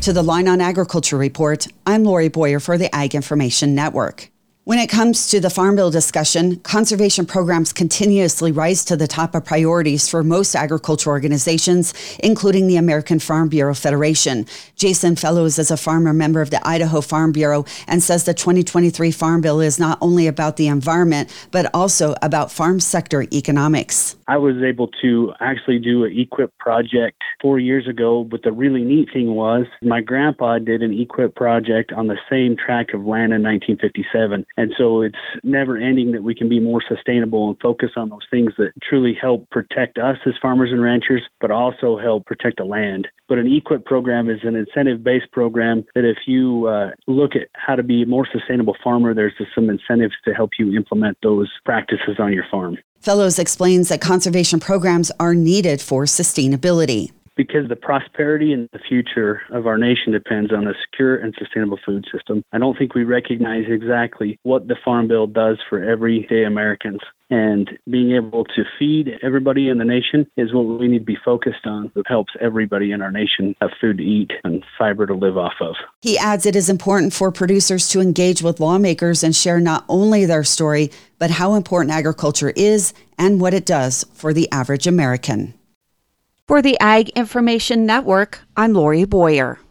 To the Line on Agriculture Report, I'm Lori Boyer for the Ag Information Network. When it comes to the Farm Bill discussion, conservation programs continuously rise to the top of priorities for most agriculture organizations, including the American Farm Bureau Federation. Jason Fellows is a farmer member of the Idaho Farm Bureau and says the 2023 Farm Bill is not only about the environment, but also about farm sector economics. I was able to actually do an EQIP project 4 years ago, but the really neat thing was my grandpa did an EQIP project on the same tract of land in 1957. And so it's never ending that we can be more sustainable and focus on those things that truly help protect us as farmers and ranchers, but also help protect the land. But an EQIP program is an incentive-based program that if you look at how to be a more sustainable farmer, there's just some incentives to help you implement those practices on your farm. Fellows explains that conservation programs are needed for sustainability. Because the prosperity and the future of our nation depends on a secure and sustainable food system. I don't think we recognize exactly what the Farm Bill does for everyday Americans. And being able to feed everybody in the nation is what we need to be focused on. It helps everybody in our nation have food to eat and fiber to live off of. He adds it is important for producers to engage with lawmakers and share not only their story, but how important agriculture is and what it does for the average American. For the Ag Information Network, I'm Lori Boyer.